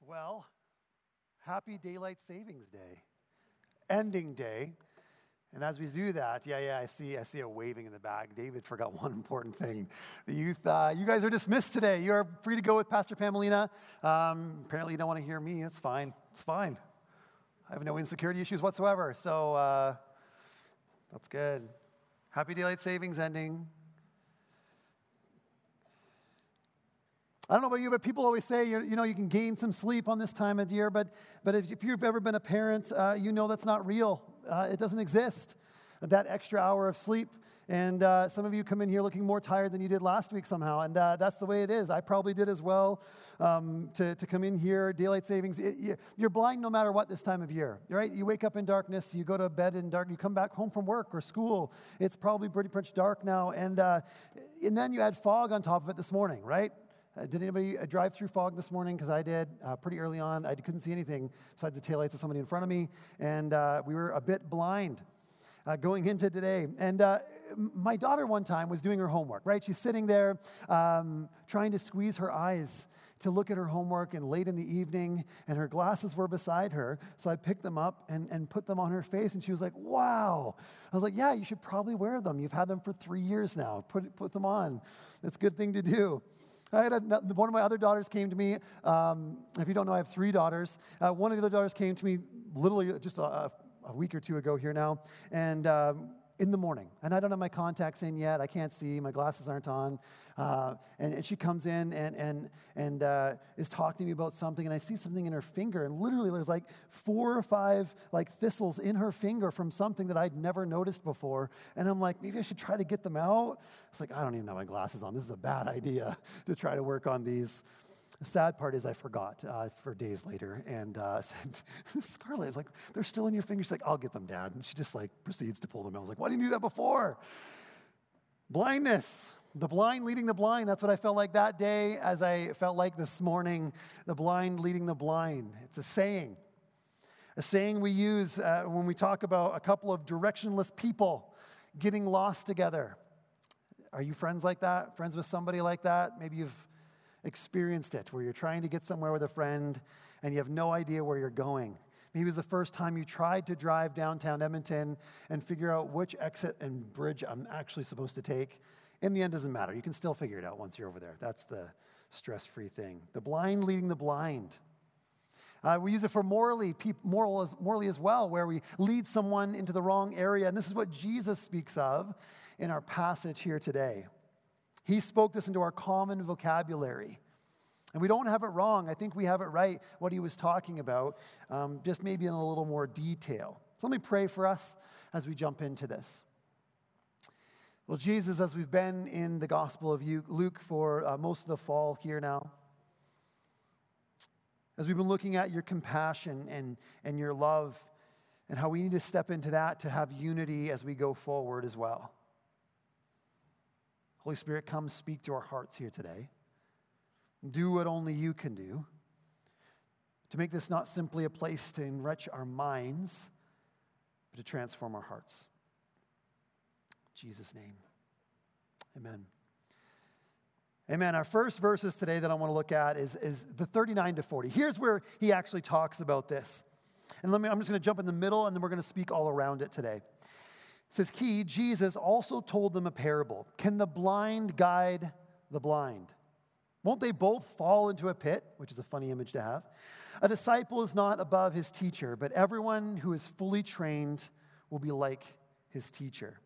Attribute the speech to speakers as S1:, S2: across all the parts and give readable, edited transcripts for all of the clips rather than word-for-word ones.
S1: Well, happy Daylight Savings Day, ending day. And as we do that, I see a waving in the back. David forgot one important thing. The youth, you guys are dismissed today. You are free to go with Pastor Pamelina. Apparently you don't want to hear me. It's fine. It's fine. I have no insecurity issues whatsoever. So that's good. Happy Daylight Savings ending. I don't know about you, but people always say, you can gain some sleep on this time of year, but if you've ever been a parent, you know that's not real. It doesn't exist, that extra hour of sleep. And some of you come in here looking more tired than you did last week somehow, and that's the way it is. I probably did as well to come in here, daylight savings. You're blind no matter what this time of year, right? You wake up in darkness, you go to bed in dark, you come back home from work or school. It's probably pretty much dark now, and then you add fog on top of it this morning, right? Did anybody drive through fog this morning? Because I did pretty early on. I couldn't see anything besides the taillights of somebody in front of me, and we were a bit blind going into today. And my daughter one time was doing her homework, right? She's sitting there trying to squeeze her eyes to look at her homework, and late in the evening, and her glasses were beside her, so I picked them up and put them on her face, and she was like, wow. I was like, yeah, you should probably wear them. You've had them for 3 years now. Put them on. It's a good thing to do. One of my other daughters came to me. If you don't know, I have 3 daughters. One of the other daughters came to me literally just a week or two ago here now, and in the morning. And I don't have my contacts in yet. I can't see. My glasses aren't on. And she comes in and is talking to me about something, and I see something in her finger, and literally there's like 4 or 5 like thistles in her finger from something that I'd never noticed before. And I'm like, maybe I should try to get them out. It's like, I don't even have my glasses on. This is a bad idea to try to work on these. The sad part is I forgot for days later, and said, Scarlett, like, they're still in your fingers. She's like, I'll get them, Dad. And she just like proceeds to pull them out. I was like, why didn't you do that before? Blindness. The blind leading the blind. That's what I felt like that day, as I felt like this morning, the blind leading the blind. It's a saying we use when we talk about a couple of directionless people getting lost together. Are you friends like that? Friends with somebody like that? Maybe you've experienced it, where you're trying to get somewhere with a friend and you have no idea where you're going. Maybe it was the first time you tried to drive downtown Edmonton and figure out which exit and bridge I'm actually supposed to take. In the end, it doesn't matter. You can still figure it out once you're over there. That's the stress-free thing. The blind leading the blind. We use it for morally as well, where we lead someone into the wrong area. And this is what Jesus speaks of in our passage here today. He spoke this into our common vocabulary. And we don't have it wrong. I think we have it right, what he was talking about, just maybe in a little more detail. So let me pray for us as we jump into this. Well, Jesus, as we've been in the Gospel of Luke for most of the fall here now, as we've been looking at your compassion and your love and how we need to step into that to have unity as we go forward as well. Holy Spirit, come speak to our hearts here today. Do what only you can do to make this not simply a place to enrich our minds, but to transform our hearts. In Jesus' name, amen. Amen. Our first verses today that I want to look at is the 39 to 40. Here's where he actually talks about this. And I'm just going to jump in the middle, and then we're going to speak all around it today. It says, Jesus also told them a parable. Can the blind guide the blind? Won't they both fall into a pit? Which is a funny image to have. A disciple is not above his teacher, but everyone who is fully trained will be like his teacher.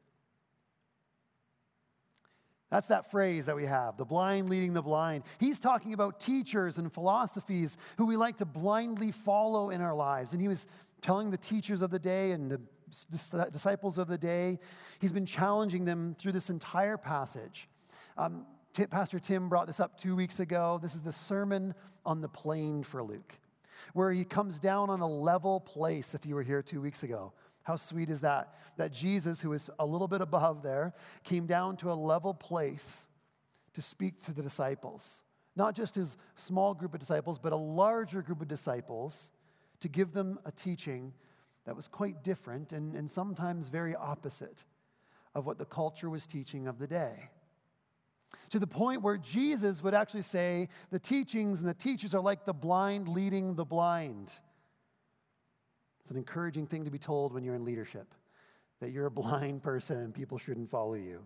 S1: That's that phrase that we have, the blind leading the blind. He's talking about teachers and philosophies who we like to blindly follow in our lives. And he was telling the teachers of the day and the disciples of the day, he's been challenging them through this entire passage. Pastor Tim brought this up 2 weeks ago. This is the Sermon on the Plain for Luke, where he comes down on a level place, if you were here 2 weeks ago. How sweet is that? That Jesus, who is a little bit above there, came down to a level place to speak to the disciples. Not just his small group of disciples, but a larger group of disciples, to give them a teaching that was quite different and sometimes very opposite of what the culture was teaching of the day. To the point where Jesus would actually say the teachings and the teachers are like the blind leading the blind. It's an encouraging thing to be told when you're in leadership, that you're a blind person and people shouldn't follow you.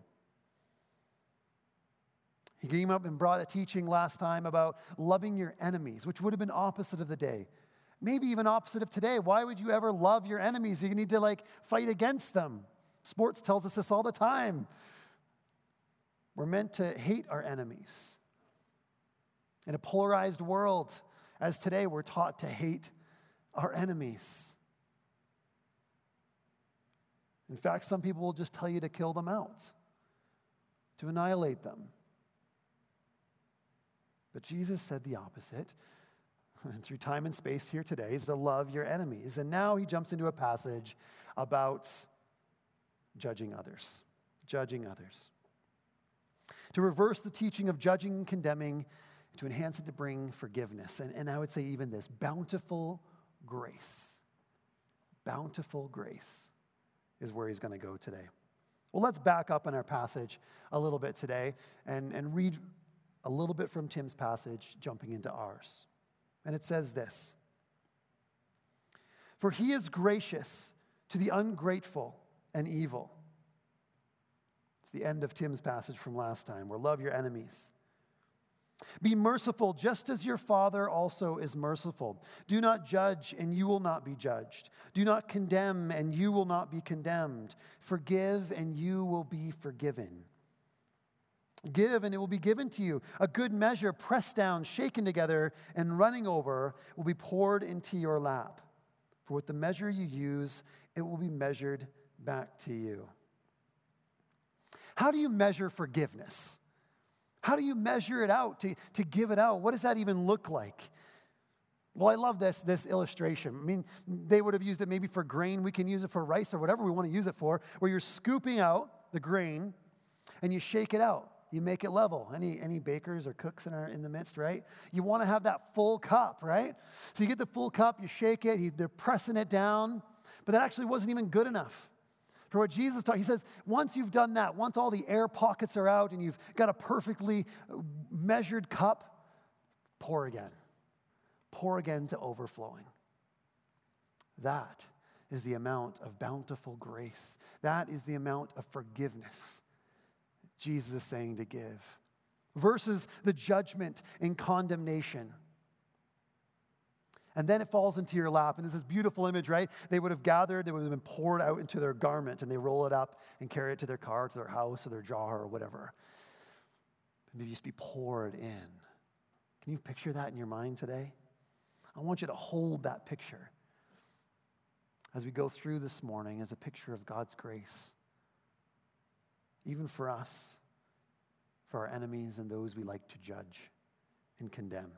S1: He came up and brought a teaching last time about loving your enemies, which would have been opposite of the day. Maybe even opposite of today. Why would you ever love your enemies? You need to fight against them. Sports tells us this all the time. We're meant to hate our enemies. In a polarized world, as today, we're taught to hate our enemies. In fact, some people will just tell you to kill them out, to annihilate them. But Jesus said the opposite. And through time and space here today is to love your enemies. And now he jumps into a passage about judging others. Judging others. To reverse the teaching of judging and condemning, to enhance it to bring forgiveness. And I would say even this, bountiful grace. Bountiful grace is where he's going to go today. Well, let's back up in our passage a little bit today and read a little bit from Tim's passage, jumping into ours. And it says this: "For he is gracious to the ungrateful and evil." It's the end of Tim's passage from last time, where love your enemies. "Be merciful, just as your Father also is merciful. Do not judge, and you will not be judged. Do not condemn, and you will not be condemned. Forgive, and you will be forgiven. Give, and it will be given to you. A good measure, pressed down, shaken together, and running over, will be poured into your lap. For with the measure you use, it will be measured back to you." How do you measure forgiveness? How do you measure it out, to give it out? What does that even look like? Well, I love this illustration. I mean, they would have used it maybe for grain. We can use it for rice or whatever we want to use it for, where you're scooping out the grain and you shake it out. You make it level. Any bakers or cooks in the midst, right? You want to have that full cup, right? So you get the full cup, you shake it, they're pressing it down, but that actually wasn't even good enough. For what Jesus taught, he says, once you've done that, once all the air pockets are out and you've got a perfectly measured cup, pour again. Pour again to overflowing. That is the amount of bountiful grace. That is the amount of forgiveness Jesus is saying to give. Versus the judgment and condemnation. And then it falls into your lap. And there's this beautiful image, right? They would have gathered, it would have been poured out into their garment, and they roll it up and carry it to their car, to their house, or their jar, or whatever. And maybe just be poured in. Can you picture that in your mind today? I want you to hold that picture as we go through this morning as a picture of God's grace. Even for us, for our enemies and those we like to judge and condemn.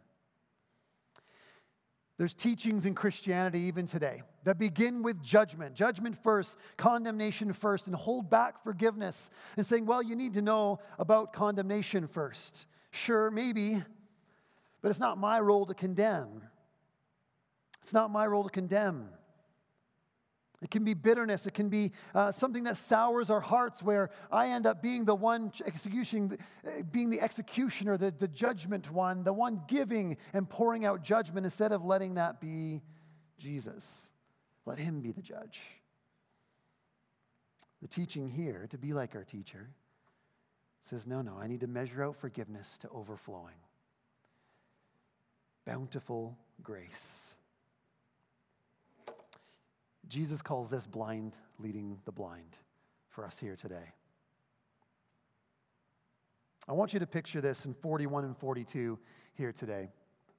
S1: There's teachings in Christianity even today that begin with judgment. Judgment first, condemnation first, and hold back forgiveness. And saying, well, you need to know about condemnation first. Sure, maybe, but it's not my role to condemn. It's not my role to condemn. It can be bitterness. It can be something that sours our hearts, where I end up being the one being the executioner, the judgment one, the one giving and pouring out judgment instead of letting that be Jesus. Let him be the judge. The teaching here, to be like our teacher, says, no, I need to measure out forgiveness to overflowing. Bountiful grace. Jesus calls this blind leading the blind for us here today. I want you to picture this in 41 and 42 here today.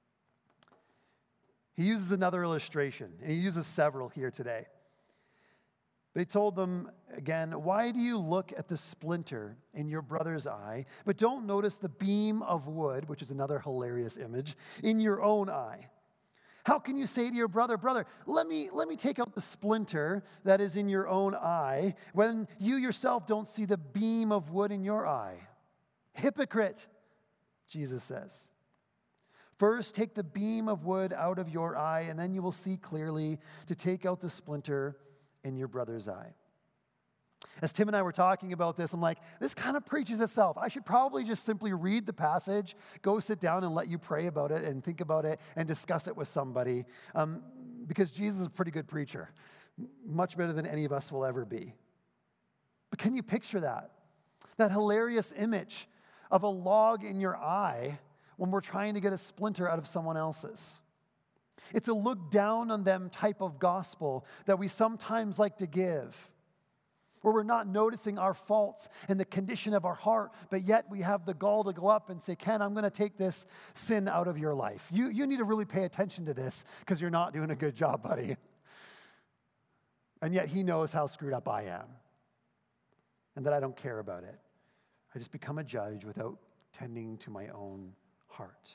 S1: He uses another illustration, and he uses several here today. But he told them again, "Why do you look at the splinter in your brother's eye, but don't notice the beam of wood," which is another hilarious image, "in your own eye? How can you say to your brother, let me take out the splinter that is in your own eye, when you yourself don't see the beam of wood in your eye? Hypocrite," Jesus says. "First take the beam of wood out of your eye, and then you will see clearly to take out the splinter in your brother's eye. as Tim and I were talking about this, I'm like, this kind of preaches itself. I should probably just simply read the passage, go sit down and let you pray about it and think about it and discuss it with somebody, because Jesus is a pretty good preacher, much better than any of us will ever be. But can you picture that? That hilarious image of a log in your eye when we're trying to get a splinter out of someone else's. It's a look down on them type of gospel that we sometimes like to give, where we're not noticing our faults and the condition of our heart, but yet we have the gall to go up and say, Ken, I'm going to take this sin out of your life. You need to really pay attention to this because you're not doing a good job, buddy. And yet he knows how screwed up I am and that I don't care about it. I just become a judge without tending to my own heart.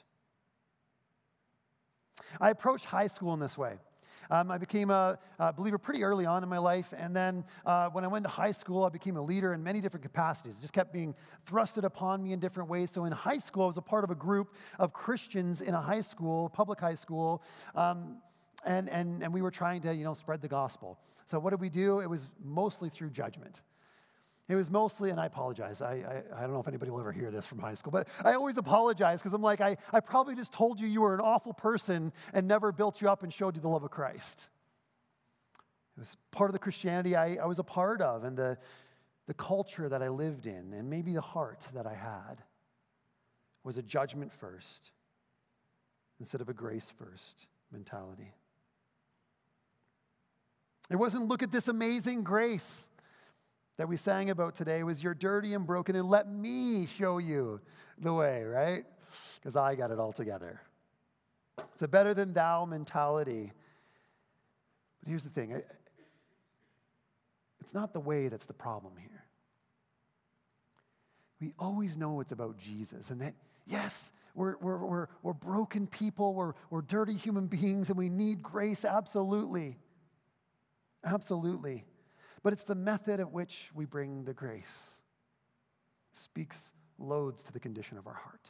S1: I approached high school in this way. I became a believer pretty early on in my life, and then when I went to high school, I became a leader in many different capacities. It just kept being thrusted upon me in different ways. So in high school, I was a part of a group of Christians in a high school, public high school, and we were trying to, spread the gospel. So what did we do? It was mostly through judgment. It was mostly, and I apologize, I don't know if anybody will ever hear this from high school, but I always apologize because I'm like, I probably just told you were an awful person and never built you up and showed you the love of Christ. It was part of the Christianity I was a part of, and the culture that I lived in, and maybe the heart that I had was a judgment first instead of a grace first mentality. It wasn't, look at this amazing grace that we sang about today. Was you're dirty and broken, and let me show you the way, right? Because I got it all together. It's a better than thou mentality. But here's the thing. It's not the way that's the problem here. We always know it's about Jesus, and that, yes, we're broken people, we're dirty human beings, and we need grace, absolutely. Absolutely. But it's the method at which we bring the grace. It speaks loads to the condition of our heart.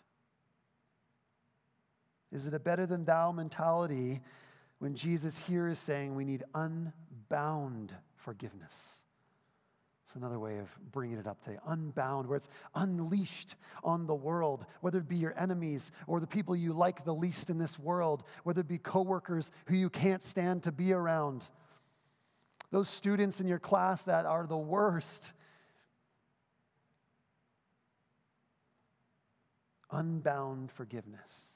S1: Is it a better than thou mentality when Jesus here is saying we need unbound forgiveness? It's another way of bringing it up today. Unbound, where it's unleashed on the world, whether it be your enemies or the people you like the least in this world, whether it be coworkers who you can't stand to be around. Those students in your class that are the worst. Unbound forgiveness.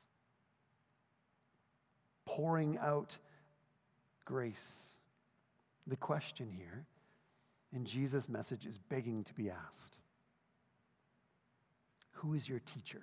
S1: Pouring out grace. The question here in Jesus' message is begging to be asked. Who is your teacher?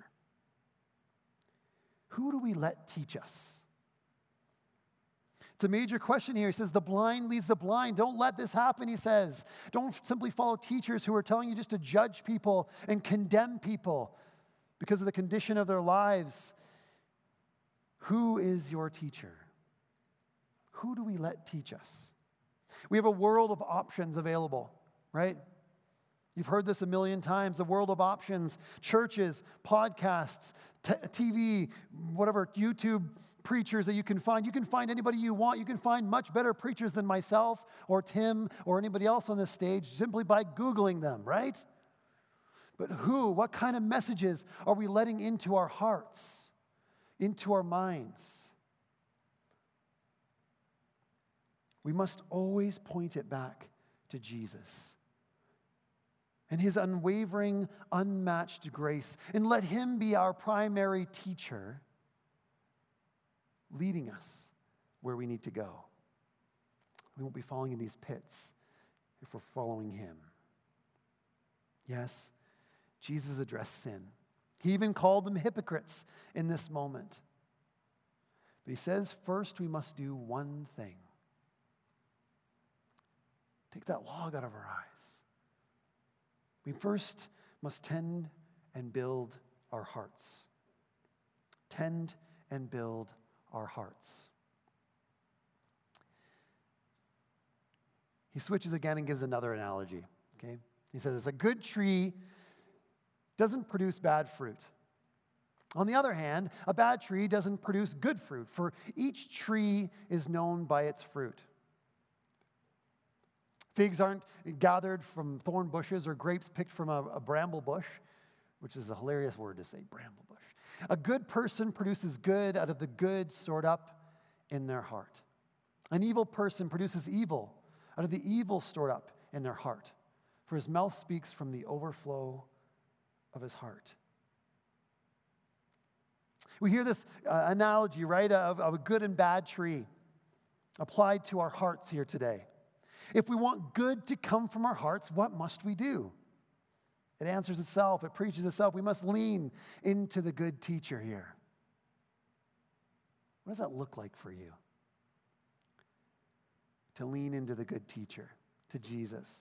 S1: Who do we let teach us? It's a major question here. He says, the blind leads the blind. Don't let this happen, he says. Don't simply follow teachers who are telling you just to judge people and condemn people because of the condition of their lives. Who is your teacher? Who do we let teach us? We have a world of options available, right? You've heard this a million times, the world of options, churches, podcasts, TV, whatever, YouTube preachers that you can find. You can find anybody you want. You can find much better preachers than myself or Tim or anybody else on this stage simply by Googling them, right? But what kind of messages are we letting into our hearts, into our minds? We must always point it back to Jesus and his unwavering, unmatched grace, and let him be our primary teacher, leading us where we need to go. We won't be falling in these pits if we're following him. Yes, Jesus addressed sin. He even called them hypocrites in this moment. But he says, first we must do one thing. Take that log out of our eyes. We first must tend and build our hearts. Tend and build our hearts. He switches again and gives another analogy. Okay? He says, a good tree doesn't produce bad fruit. On the other hand, a bad tree doesn't produce good fruit, for each tree is known by its fruit. Figs aren't gathered from thorn bushes or grapes picked from a bramble bush, which is a hilarious word to say, bramble bush. A good person produces good out of the good stored up in their heart. An evil person produces evil out of the evil stored up in their heart. For his mouth speaks from the overflow of his heart. We hear this analogy, right, of a good and bad tree applied to our hearts here today. If we want good to come from our hearts, what must we do? It answers itself. It preaches itself. We must lean into the good teacher here. What does that look like for you? To lean into the good teacher, to Jesus.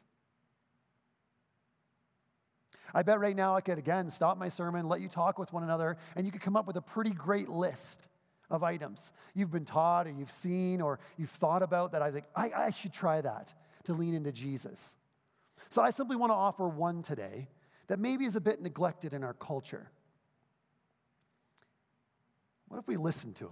S1: I bet right now I could, again, stop my sermon, let you talk with one another, and you could come up with a pretty great list of items you've been taught or you've seen or you've thought about that I think, I should try that to lean into Jesus. So I simply want to offer one today that maybe is a bit neglected in our culture. What if we listen to him?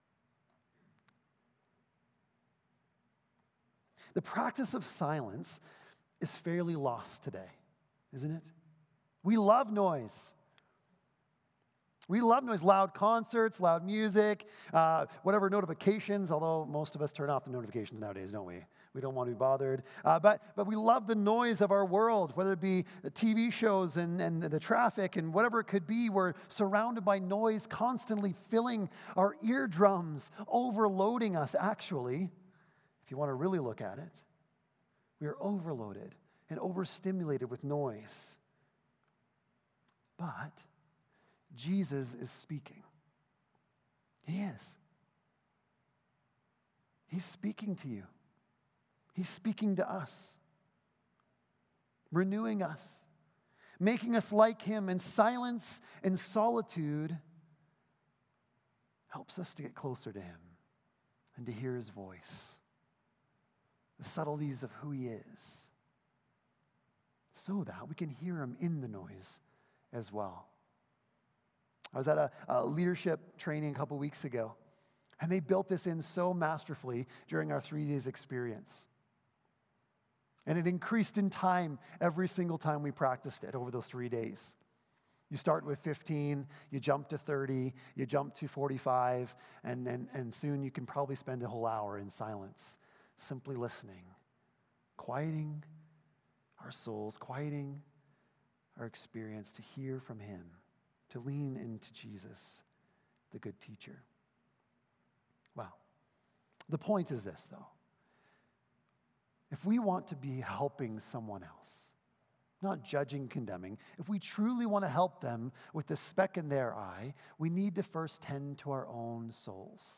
S1: The practice of silence is fairly lost today, isn't it? We love noise. We love noise, loud concerts, loud music, whatever notifications, although most of us turn off the notifications nowadays, don't we? We don't want to be bothered. But we love the noise of our world, whether it be TV shows and the traffic and whatever it could be. We're surrounded by noise constantly filling our eardrums, overloading us, actually. If you want to really look at it, we are overloaded and overstimulated with noise. But Jesus is speaking. He is. He's speaking to you. He's speaking to us, renewing us, making us like him, and silence and solitude helps us to get closer to him and to hear his voice, the subtleties of who he is, so that we can hear him in the noise as well. I was at a leadership training a couple weeks ago, and they built this in so masterfully during our 3 days experience. And it increased in time every single time we practiced it over those 3 days. You start with 15, you jump to 30, you jump to 45, and soon you can probably spend a whole hour in silence, simply listening, quieting our souls, quieting our experience to hear from him, to lean into Jesus, the good teacher. Well, the point is this, though. If we want to be helping someone else, not judging, condemning, if we truly want to help them with the speck in their eye, we need to first tend to our own souls.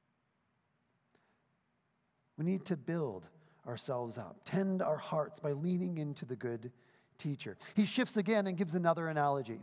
S1: We need to build ourselves up, tend our hearts by leaning into the good teacher. He shifts again and gives another analogy.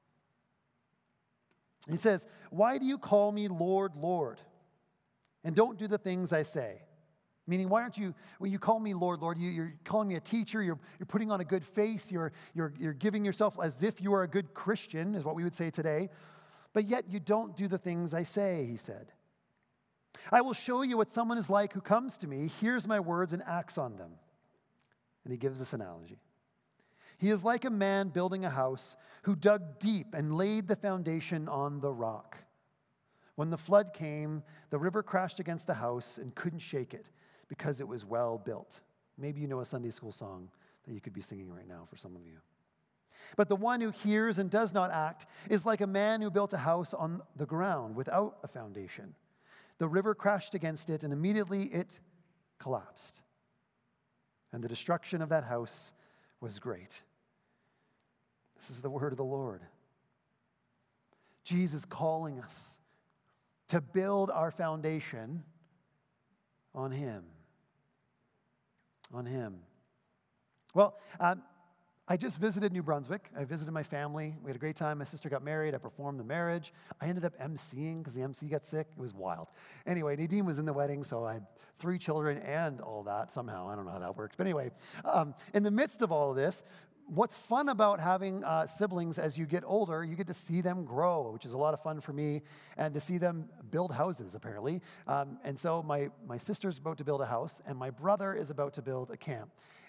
S1: He says, "Why do you call me Lord, Lord, and don't do the things I say?" Meaning, why aren't you, when you call me Lord, Lord, you're calling me a teacher, you're putting on a good face, you're giving yourself as if you are a good Christian, is what we would say today, but yet you don't do the things I say, he said. "I will show you what someone is like who comes to me, hears my words, and acts on them." And he gives this analogy. "He is like a man building a house who dug deep and laid the foundation on the rock. When the flood came, the river crashed against the house and couldn't shake it because it was well built." Maybe you know a Sunday school song that you could be singing right now for some of you. "But the one who hears and does not act is like a man who built a house on the ground without a foundation. The river crashed against it, and immediately it collapsed. And the destruction of that house was great." This is the word of the Lord. Jesus calling us to build our foundation on him. On him. Well, I just visited New Brunswick. I visited my family. We had a great time. My sister got married. I performed the marriage. I ended up emceeing because the MC got sick. It was wild. Anyway, Nadine was in the wedding, so I had 3 children and all that somehow. I don't know how that works. But anyway, in the midst of all of this, what's fun about having siblings as you get older, you get to see them grow, which is a lot of fun for me, and to see them build houses, apparently. And so my sister's about to build a house, and my brother is about to build a camp.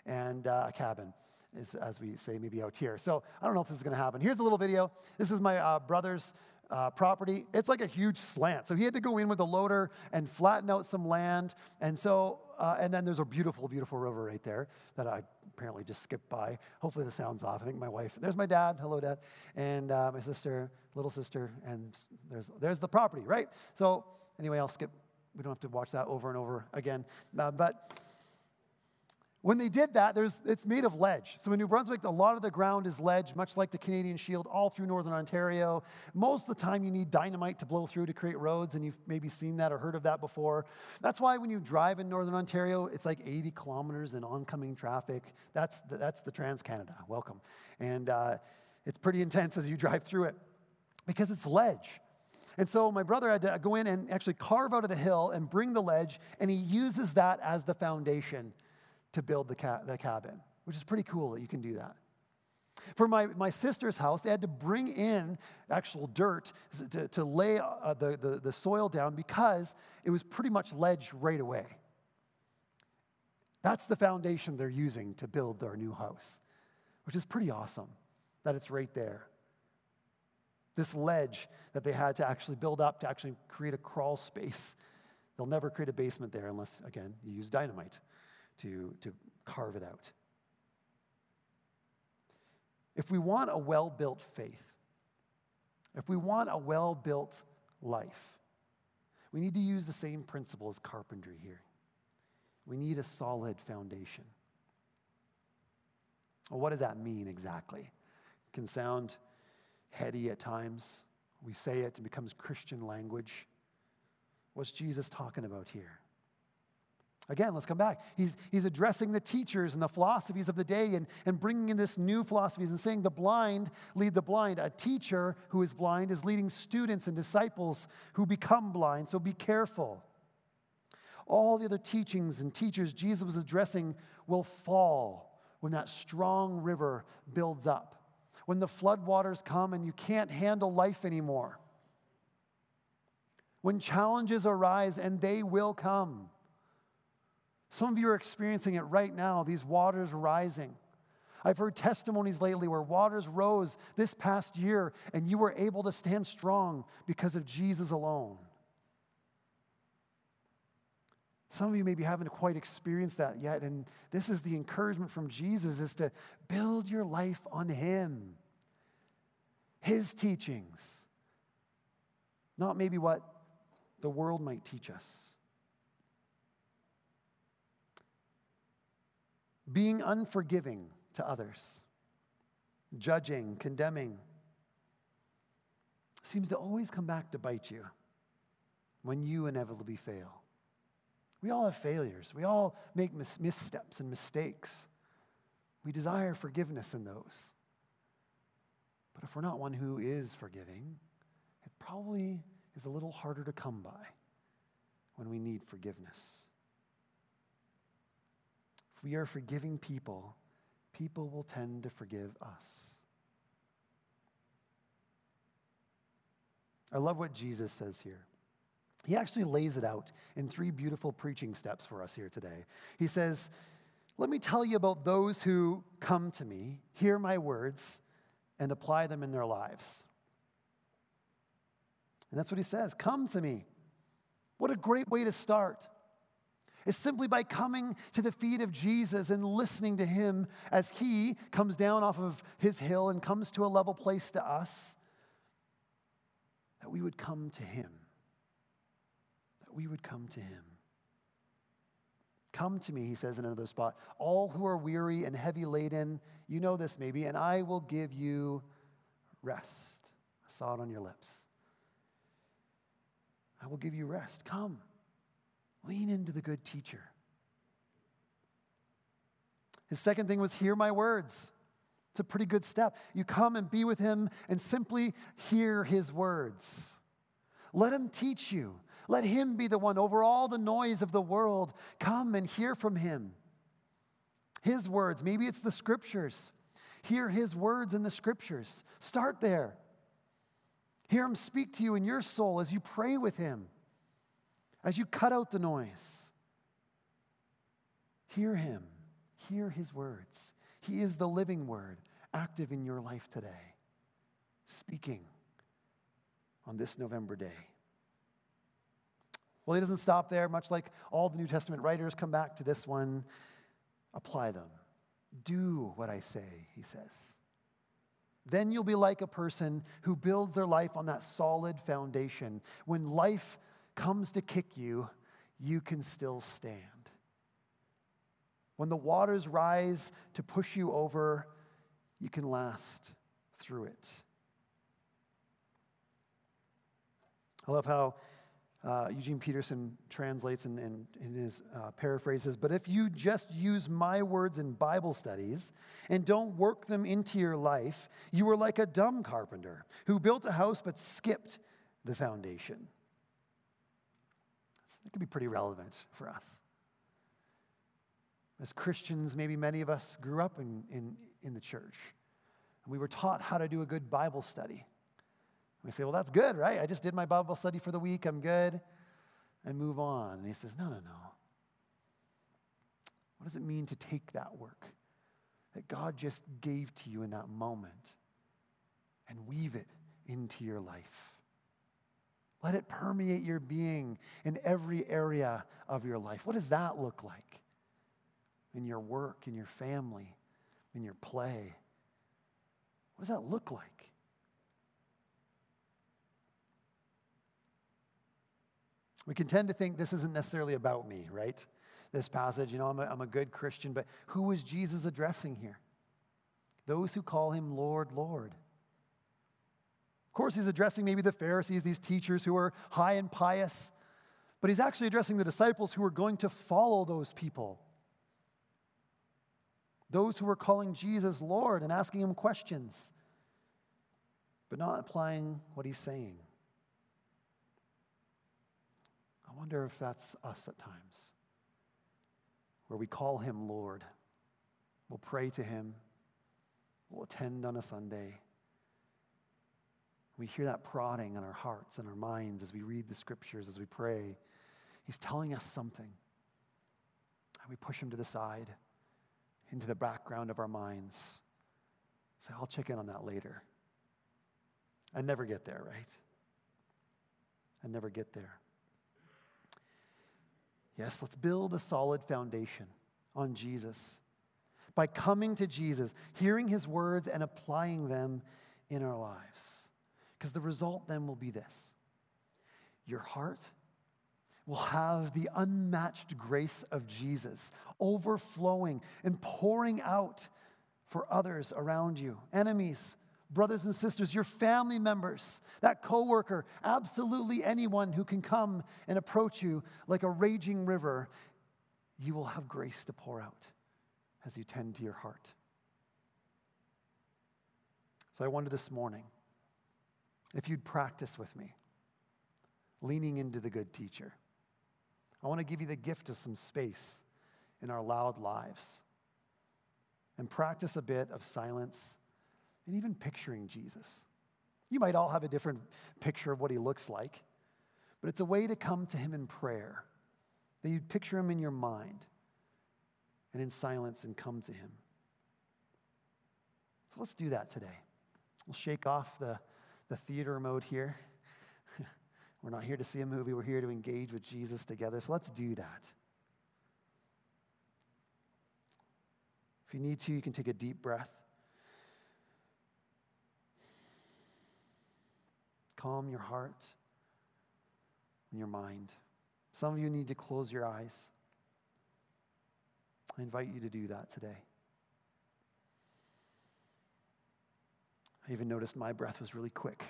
S1: and a cabin, as we say maybe out here. So I don't know if this is going to happen. Here's a little video. This is my brother's property. It's like a huge slant. So he had to go in with a loader and flatten out some land. And so, and then there's a beautiful, beautiful river right there that I apparently just skipped by. Hopefully the sound's off. I think my wife, there's my dad. Hello, Dad. And my sister, little sister, and there's the property, right? So anyway, I'll skip. We don't have to watch that over and over again. But when they did that, it's made of ledge. So in New Brunswick, a lot of the ground is ledge, much like the Canadian Shield, all through Northern Ontario. Most of the time, you need dynamite to blow through to create roads, and you've maybe seen that or heard of that before. That's why when you drive in Northern Ontario, it's like 80 kilometers in oncoming traffic. That's the Trans-Canada. Welcome. And it's pretty intense as you drive through it because it's ledge. And so my brother had to go in and actually carve out of the hill and bring the ledge, and he uses that as the foundation to build the cabin, which is pretty cool that you can do that. For my sister's house, they had to bring in actual dirt to lay the soil down because it was pretty much ledge right away. That's the foundation they're using to build their new house, which is pretty awesome that it's right there. This ledge that they had to actually build up to actually create a crawl space. They'll never create a basement there unless, again, you use dynamite to carve it out. If we want a well-built faith, if we want a well-built life, we need to use the same principle as carpentry here. We need a solid foundation. Well, what does that mean exactly? It can sound heady at times. We say it, it becomes Christian language. What's Jesus talking about here? Again, let's come back. He's addressing the teachers and the philosophies of the day and bringing in this new philosophies and saying the blind lead the blind. A teacher who is blind is leading students and disciples who become blind, so be careful. All the other teachings and teachers Jesus was addressing will fall when that strong river builds up, when the floodwaters come and you can't handle life anymore, when challenges arise, and they will come. Some of you are experiencing it right now, these waters rising. I've heard testimonies lately where waters rose this past year and you were able to stand strong because of Jesus alone. Some of you maybe haven't quite experienced that yet, and this is the encouragement from Jesus, is to build your life on Him, His teachings, not maybe what the world might teach us. Being unforgiving to others, judging, condemning, seems to always come back to bite you when you inevitably fail. We all have failures. We all make missteps and mistakes. We desire forgiveness in those. But if we're not one who is forgiving, it probably is a little harder to come by when we need forgiveness. If we are forgiving people, people will tend to forgive us. I love what Jesus says here. He actually lays it out in 3 beautiful preaching steps for us here today. He says, let me tell you about those who come to me, hear my words, and apply them in their lives. And that's what he says, come to me. What a great way to start. It's simply by coming to the feet of Jesus and listening to him as he comes down off of his hill and comes to a level place to us, that we would come to him. That we would come to him. Come to me, he says in another spot, all who are weary and heavy laden, you know this maybe, and I will give you rest. I saw it on your lips. I will give you rest. Come. Lean into the good teacher. His second thing was hear my words. It's a pretty good step. You come and be with him and simply hear his words. Let him teach you. Let him be the one over all the noise of the world. Come and hear from him. His words. Maybe it's the scriptures. Hear his words in the scriptures. Start there. Hear him speak to you in your soul as you pray with him. As you cut out the noise. Hear him. Hear his words. He is the living word, active in your life today, speaking on this November day. Well, he doesn't stop there. Much like all the New Testament writers, come back to this one. Apply them. Do what I say, he says. Then you'll be like a person who builds their life on that solid foundation. When life comes to kick you, you can still stand. When the waters rise to push you over, you can last through it. I love how Eugene Peterson translates and in his paraphrases, but if you just use my words in Bible studies and don't work them into your life, you are like a dumb carpenter who built a house but skipped the foundation. It could be pretty relevant for us. As Christians, maybe many of us grew up in the church, and we were taught how to do a good Bible study. We say, well, that's good, right? I just did my Bible study for the week. I'm good. And move on. And he says, no. What does it mean to take that work that God just gave to you in that moment and weave it into your life? Let it permeate your being in every area of your life. What does that look like? In your work, in your family, in your play? What does that look like? We can tend to think this isn't necessarily about me, right? This passage, I'm a good Christian, but who was Jesus addressing here? Those who call him Lord, Lord. Of course, he's addressing maybe the Pharisees, these teachers who are high and pious, but he's actually addressing the disciples who are going to follow those people. Those who are calling Jesus Lord and asking him questions, but not applying what he's saying. I wonder if that's us at times, where we call him Lord. We'll pray to him. We'll attend on a Sunday. We hear that prodding in our hearts and our minds as we read the scriptures, as we pray. He's telling us something. And we push him to the side, into the background of our minds. Say, I'll check in on that later. I never get there, right? I never get there. Yes, let's build a solid foundation on Jesus by coming to Jesus, hearing his words, and applying them in our lives. Because the result then will be this. Your heart will have the unmatched grace of Jesus overflowing and pouring out for others around you, enemies, brothers and sisters, your family members, that coworker, absolutely anyone who can come and approach you like a raging river. You will have grace to pour out as you tend to your heart. So I wonder this morning if you'd practice with me, leaning into the good teacher. I want to give you the gift of some space in our loud lives and practice a bit of silence and even picturing Jesus. You might all have a different picture of what he looks like, but it's a way to come to him in prayer, that you'd picture him in your mind and in silence and come to him. So let's do that today. We'll shake off the theater mode here. We're not here to see a movie. We're here to engage with Jesus together. So let's do that. If you need to, you can take a deep breath. Calm your heart and your mind. Some of you need to close your eyes. I invite you to do that today. I even noticed my breath was really quick.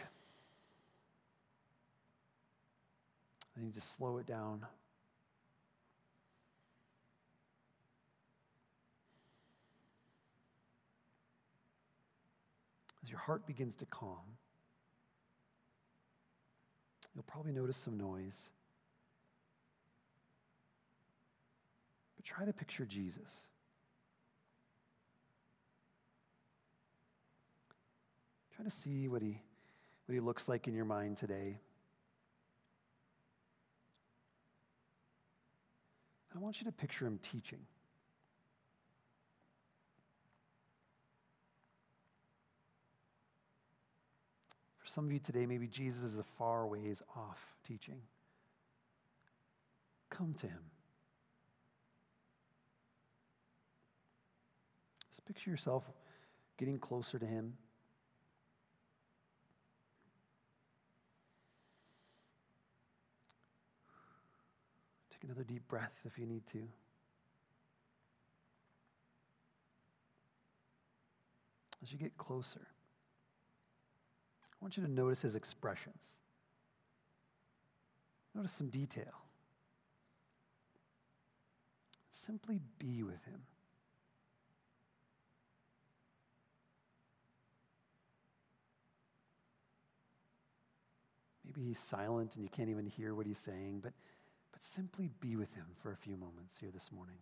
S1: I need to slow it down. As your heart begins to calm, you'll probably notice some noise. But try to picture Jesus. Try to see what he looks like in your mind today. I want you to picture him teaching. some of you today, maybe Jesus is a far ways off teaching. Come to him. Just picture yourself getting closer to him. Take another deep breath if you need to. As you get closer, I want you to notice his expressions. Notice some detail. Simply be with him. Maybe he's silent and you can't even hear what he's saying, but simply be with him for a few moments here this morning.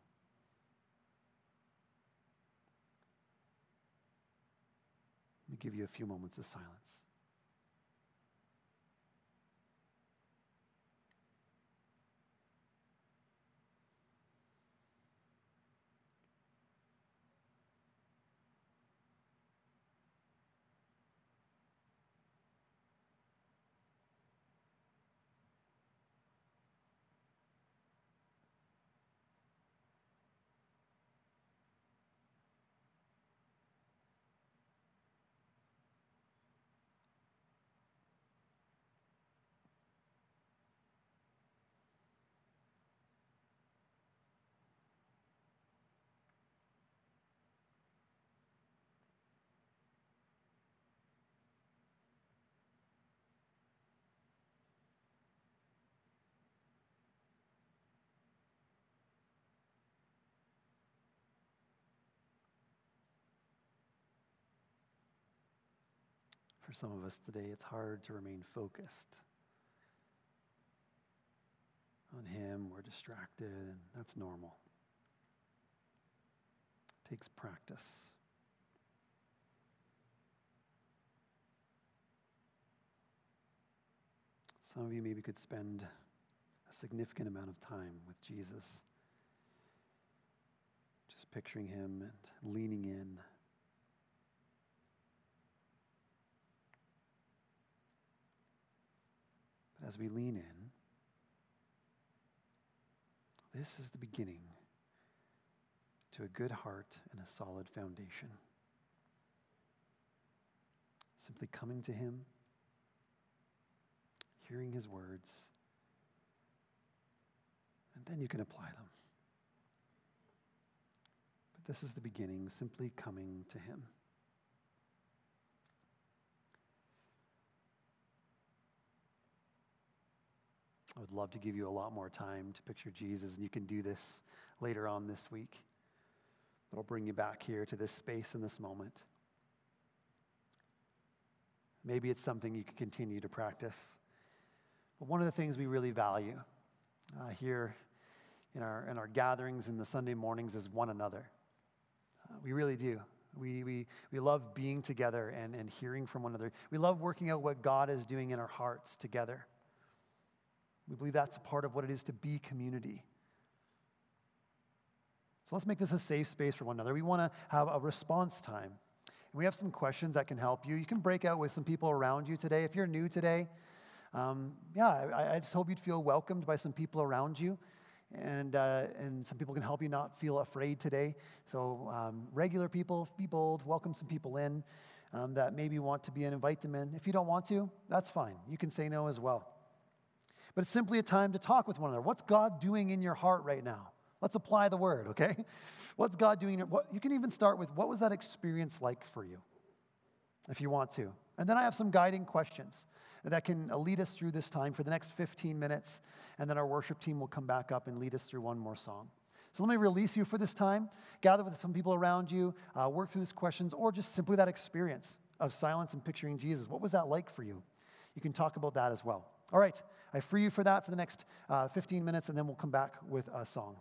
S1: Let me give you a few moments of silence. For some of us today, it's hard to remain focused on him. We're distracted, and that's normal. It takes practice. Some of you maybe could spend a significant amount of time with Jesus, just picturing him and leaning in. But as we lean in, this is the beginning to a good heart and a solid foundation. Simply coming to him, hearing his words, and then you can apply them. But this is the beginning, simply coming to him. I would love to give you a lot more time to picture Jesus, and you can do this later on this week. But I'll bring you back here to this space and this moment. Maybe it's something you can continue to practice. But one of the things we really value here in our gatherings in the Sunday mornings is one another. We really do. We love being together and hearing from one another. We love working out what God is doing in our hearts together. We believe that's a part of what it is to be community. So let's make this a safe space for one another. We want to have a response time. And we have some questions that can help you. You can break out with some people around you today. If you're new today, I just hope you'd feel welcomed by some people around you. And some people can help you not feel afraid today. So regular people, be bold, welcome some people in that maybe want to be in, invite them in. If you don't want to, that's fine. You can say no as well. But it's simply a time to talk with one another. What's God doing in your heart right now? Let's apply the word, okay? What's God doing? You can even start with, what was that experience like for you, if you want to? And then I have some guiding questions that can lead us through this time for the next 15 minutes, and then our worship team will come back up and lead us through one more song. So let me release you for this time, gather with some people around you, work through these questions, or just simply that experience of silence and picturing Jesus. What was that like for you? You can talk about that as well. All right, I free you for that for the next 15 minutes, and then we'll come back with a song.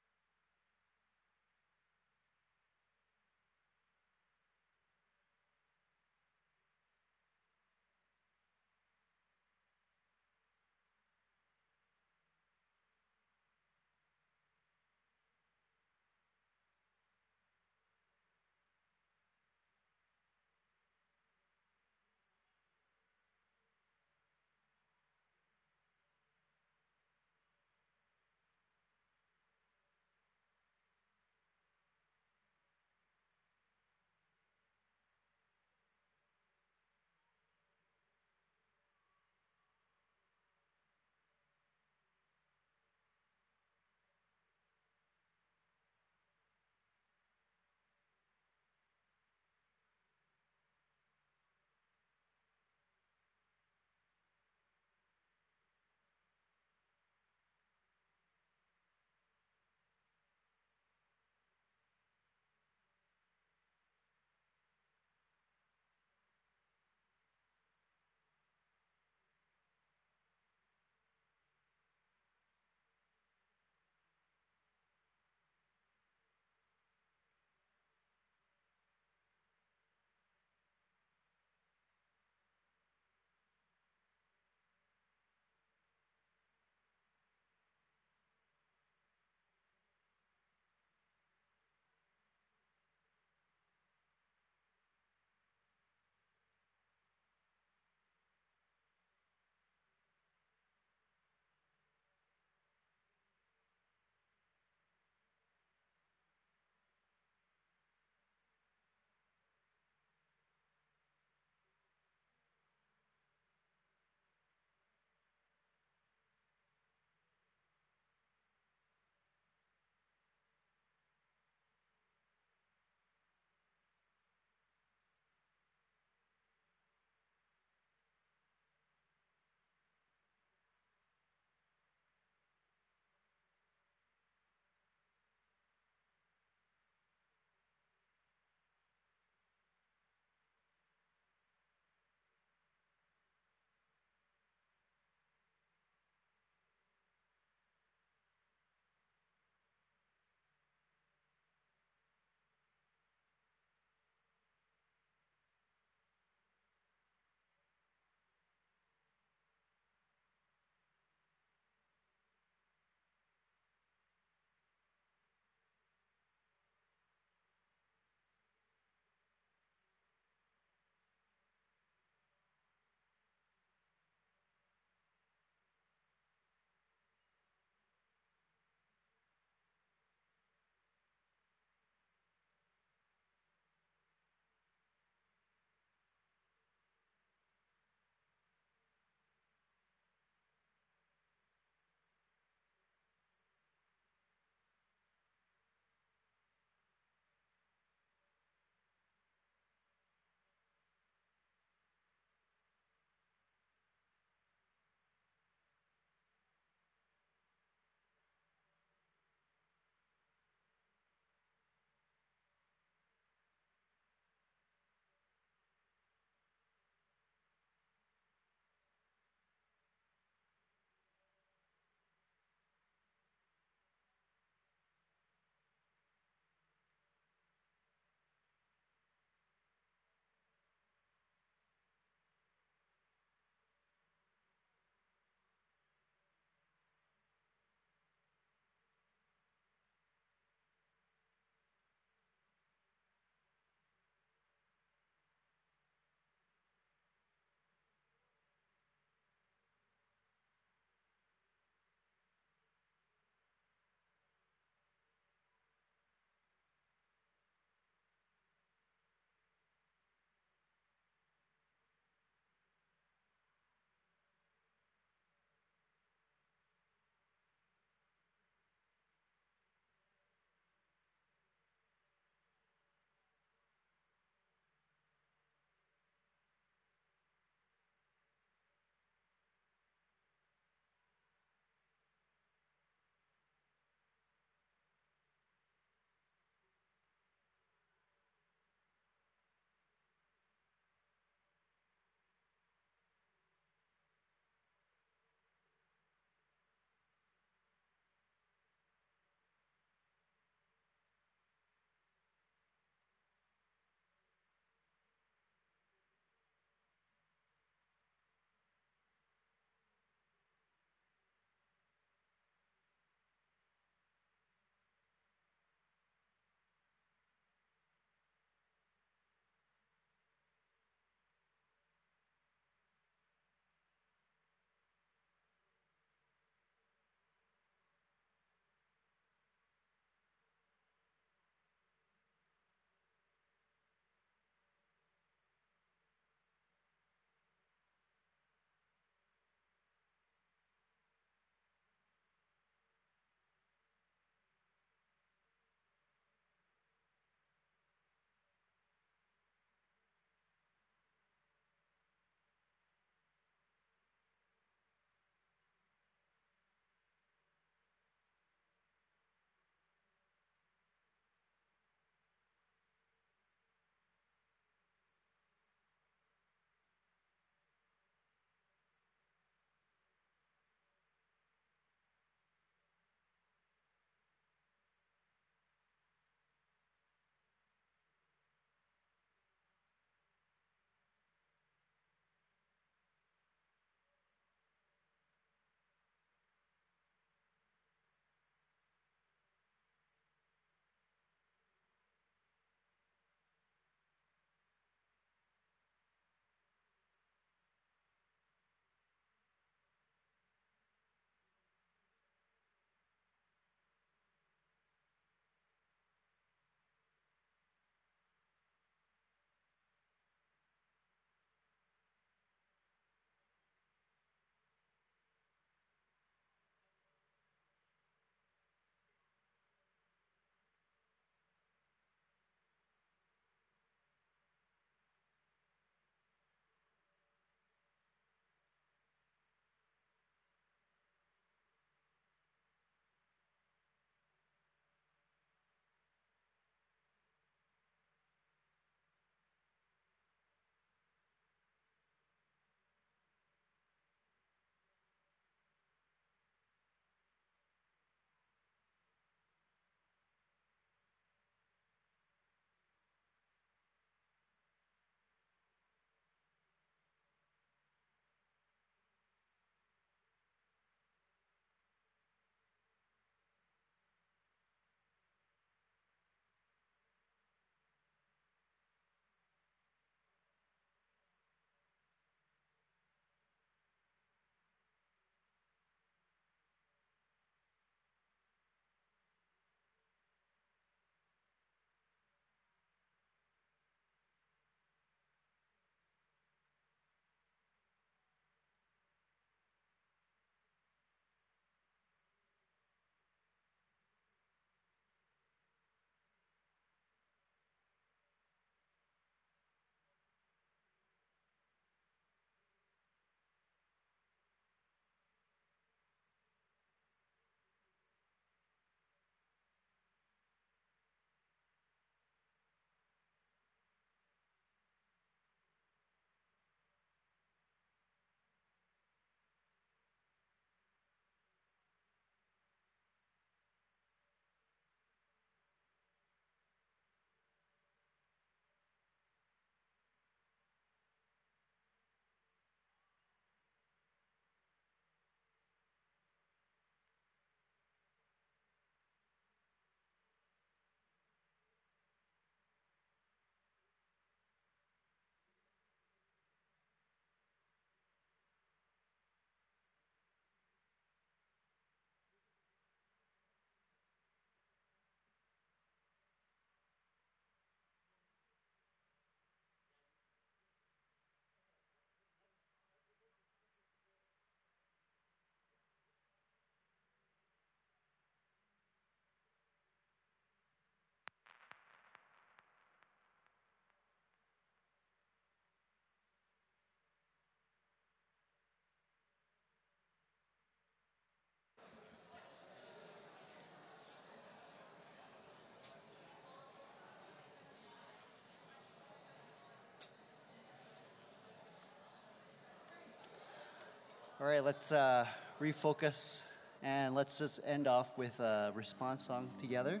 S2: All right, let's refocus and let's just end off with a response song together.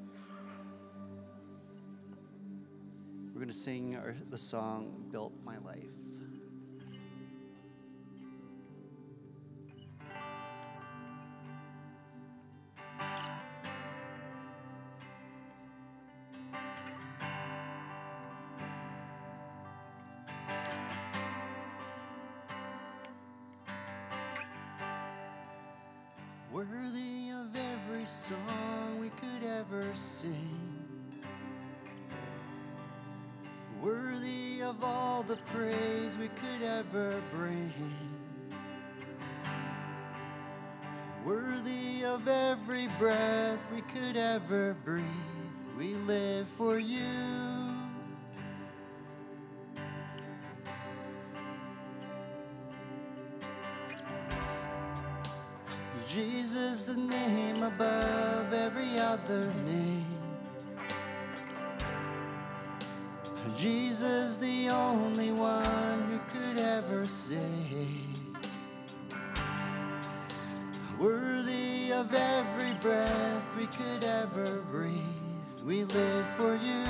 S2: We're going to sing the song, Built My Life. Worthy of every song we could ever sing, worthy of all the praise we could ever bring, worthy of every breath we could ever breathe, we live for you. Jesus, the name above every other name. Jesus, the only one who could ever save. Worthy of every breath we could ever breathe, we live for you.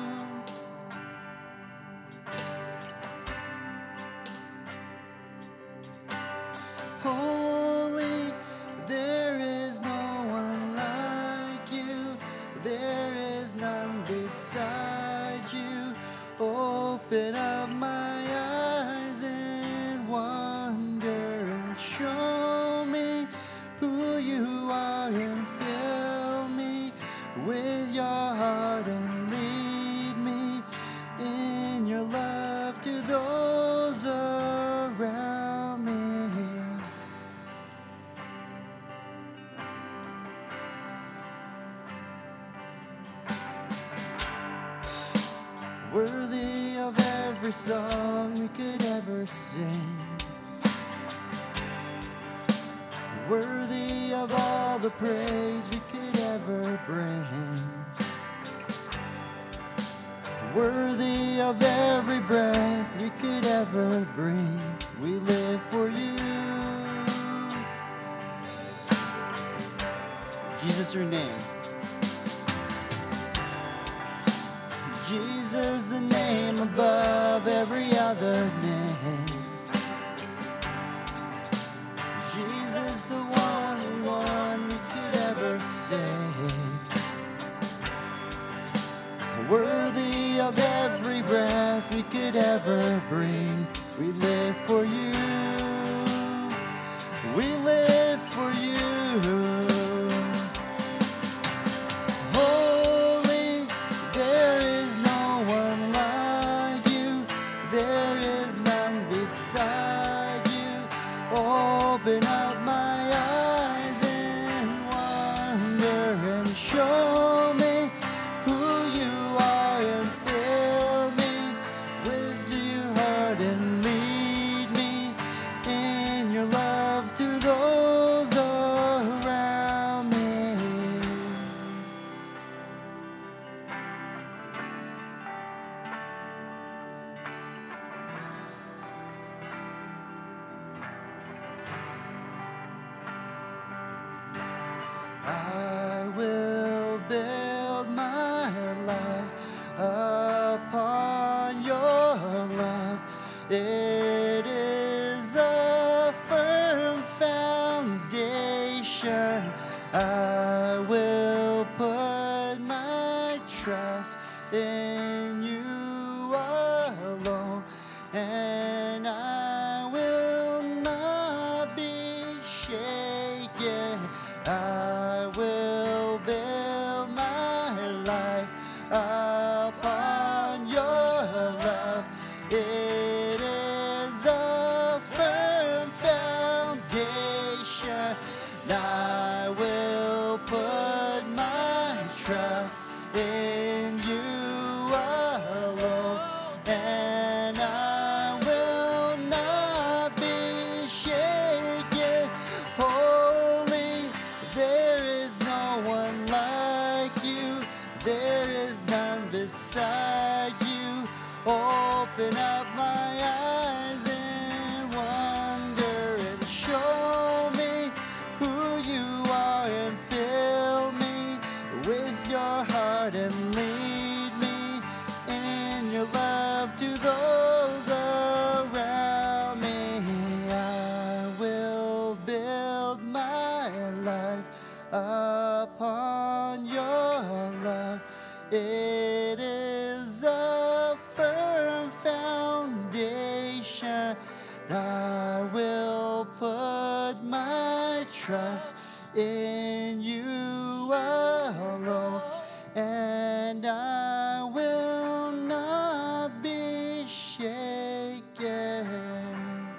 S2: Holy, there is no one like you. There is none beside you. Open up my eyes in wonder and show me who you are and fill me with your heart and lead me in your love to those around me. Worthy of every song we could ever sing, worthy of all the praise we could ever bring, worthy of every breath we could ever breathe, we live for you. Jesus, your name. Jesus, the name above every other name. Jesus, the only one we could ever save. Worthy of every breath we could ever breathe, we live for you. We live for you. Holy, there is no one like you. There is none beside you. Open up my eyes in wonder and show me who you are and fill me with your heart and lead me in your love to those around me. I will build my life upon your love. It is a firm foundation. I will put my trust in you alone, and I will not be shaken. I will build my life upon your love. It is a firm foundation. I will put my trust in you alone, and I will not be shaken. Holy, there is no one like you. There is none beside you. Open up my eyes in wonder and It is a firm foundation. I will put my trust in you alone, and I will not be shaken.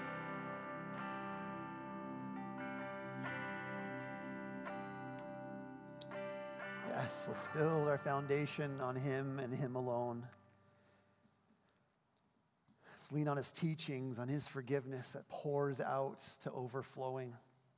S1: Yes, let's build our foundation on him and him alone. Let's lean on his teachings, on his forgiveness that pours out to overflowing.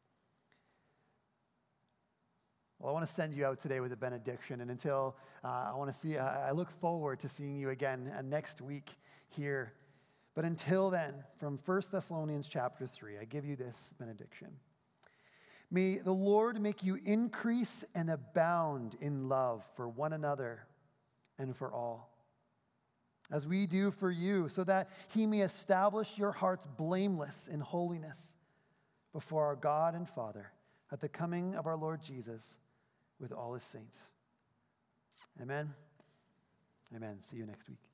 S1: Well, I want to send you out today with a benediction, and until I look forward to seeing you again next week here. But until then, from 1 Thessalonians chapter 3, I give you this benediction. May the Lord make you increase and abound in love for one another and for all, as we do for you, so that he may establish your hearts blameless in holiness before our God and Father at the coming of our Lord Jesus with all his saints. Amen. Amen. See you next week.